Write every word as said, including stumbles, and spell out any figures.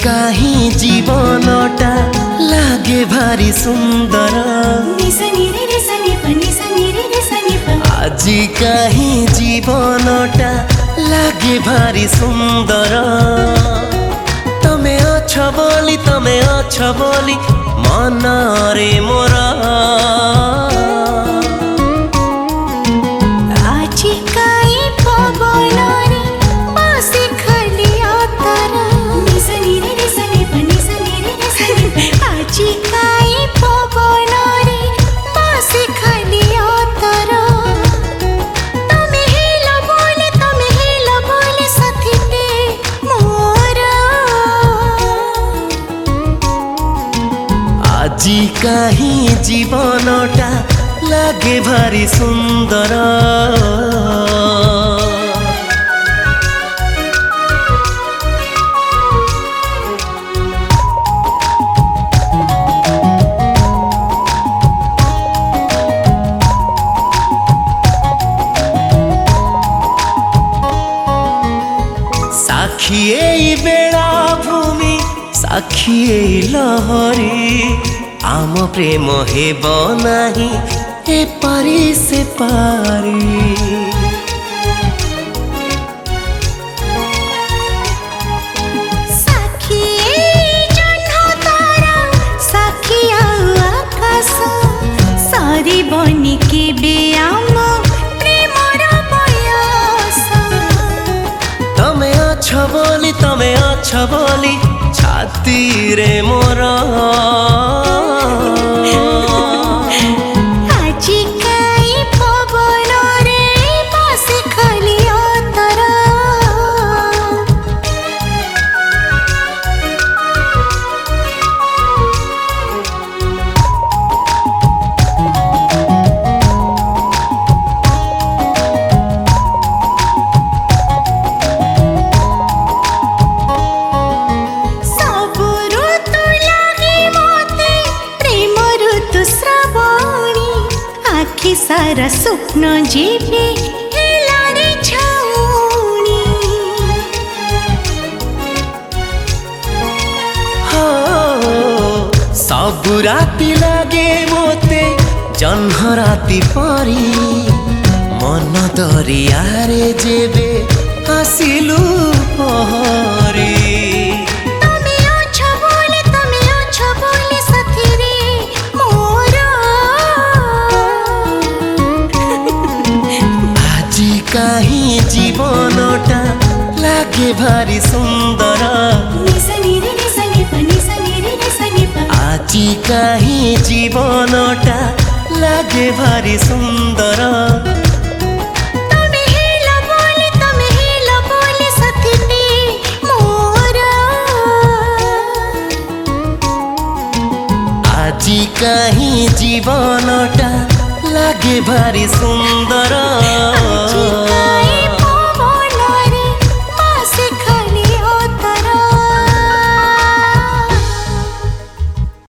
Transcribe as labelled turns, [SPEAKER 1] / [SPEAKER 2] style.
[SPEAKER 1] काहीं जीवनटा लागे भारी सुंदर आजी काहीं जीवनटा लागे भारी सुंदर तमे अछ बोली तमे अछ बोली मनरे मोर आजी काहीं जीवनटा लागे भारी सुंदर साखी एई बेला भूमि साखी एई लहरी आम प्रेम हेब नाही ए पारी से पारी
[SPEAKER 2] साखी जह्न तारा साखी आकाश सारी बनी के बेआम प्रेमर बयस
[SPEAKER 1] तमे अछ बोली तमे अछ बोली छाती रे मोर
[SPEAKER 2] सारा स्वप्न जीवे हेलारे छाउनी
[SPEAKER 1] हो सब राति लागे मोते जह्न राति परी मन दरियारे जेबे आसिलु पहरी काहीं जीवनटा लागे भारी सुंदर आजी काहीं जीवनटा लागे भारी सुंदर आजी काहीं जीवनटा लागे भारी सुंदर।